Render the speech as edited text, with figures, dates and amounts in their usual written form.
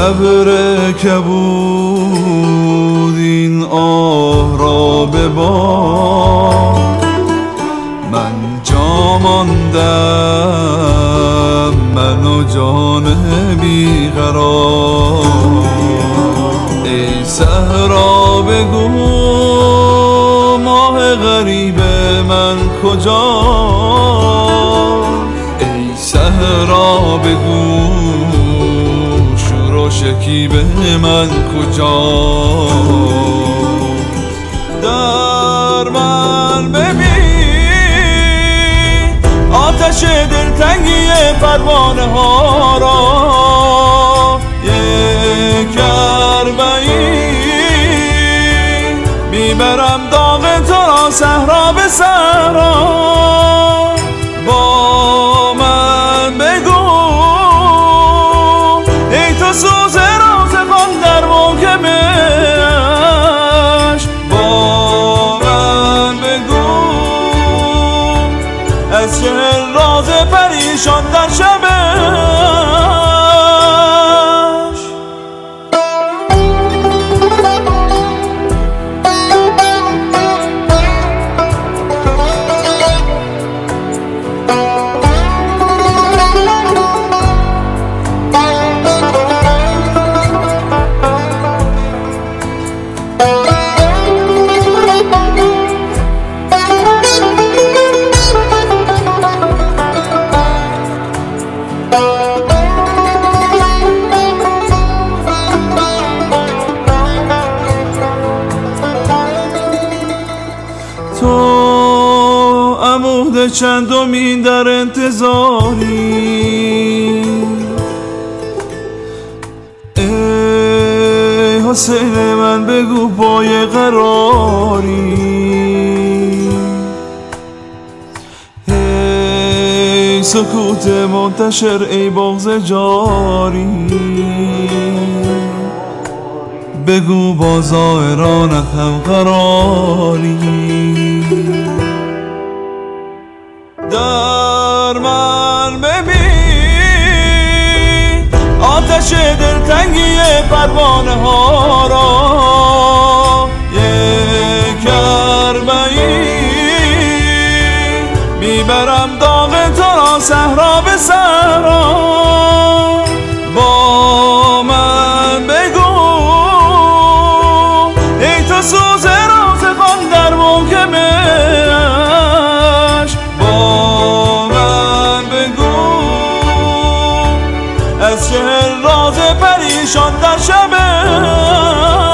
ابر کبود این آه را ببار، من جا ماندم، من و جان بیقرار. ای صحرا بگو ماه غریب من کجا، ای صحرا بگو شور و شکیب من کجا. در من ببین آتش دلتنگی پروانه ها را، یک اربعین میبرم داغ تو را صحرا به صحرا. با من بگو ای تو سوز رازقان در موکبش، با من بگو از چه راز پریشان در شبش. تو عمود چندمین در انتظاری، ای حسین من بگو پای قراری. ای سکوت منتشر ای بغض جاری، بگو با زائرانت هم قراری. در من ببین آتش دلتنگی پروانه ها را، یک اربعین میبرم داغ تو را صحرا به صحرا. با من بگو ای تو سوز رازقان در موکبش، با من بگو از چه راز پریشان در شبش.